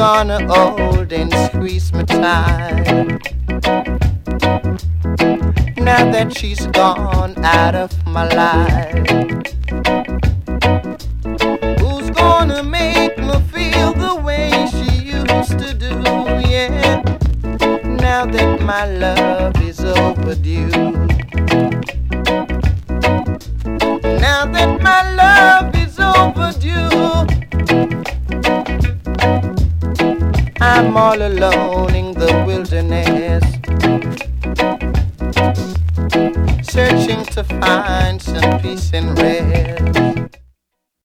gonna hold and squeeze me tight. Now that she's gone out of my life, who's gonna make me feel the way she used to do? Yeah, now that my love is overdue. Now that my love is overdue, I'm all alone in the wilderness, searching to find some peace and rest.